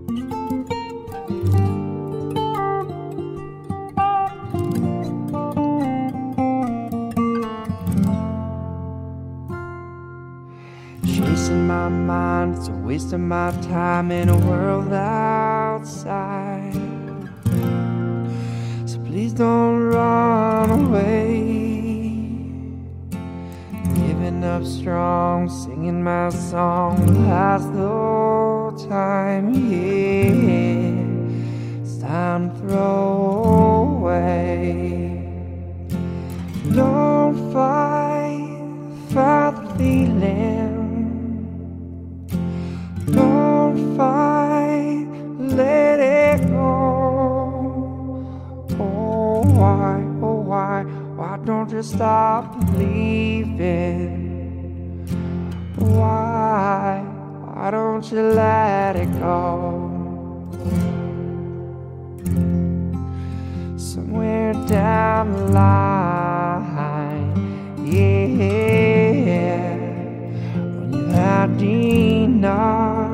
Chasing my mind, it's a waste of my time in a world outside. So please don't run away. Giving up strong, singing my song past the time, yeah. It's time to throw away. Don't fight for the feeling. Don't fight, let it go. Oh why don't you stop believing? Why don't you let it go? Somewhere down the line, yeah, when you've had enough,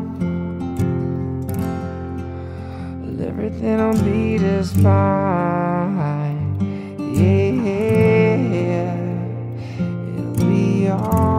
everything'll be just fine, yeah, it'll be alright.